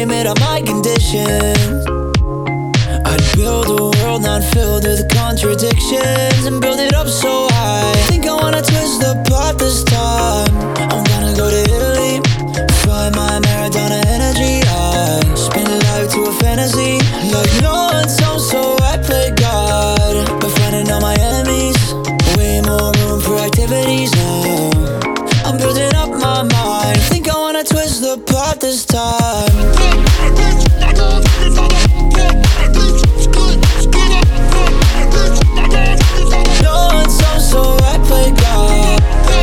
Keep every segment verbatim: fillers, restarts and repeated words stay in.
limit on my conditions. I'd build a world not filled with contradictions and build it up so high. Think I wanna twist the plot this time. I'm gonna go to Italy, find my Maradona energy. I spin life to a fantasy, like no one sounds, so I play God. Befriending all my enemies, way more room for activities now. I'm building up my mind, think I wanna twist the plot this time. No one sounds, so I play God.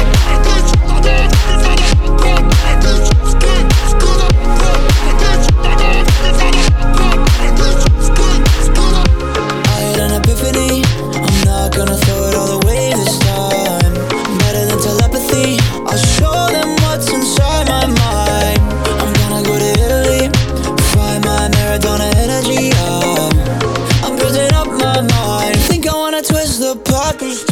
I had an epiphany, I'm not gonna throw it all away this time. Better than telepathy, I'll show them what's inside my mind. I'm gonna go to Italy, find my Maradona energy. I'm, I'm building up my mind, think I wanna twist the plot this time.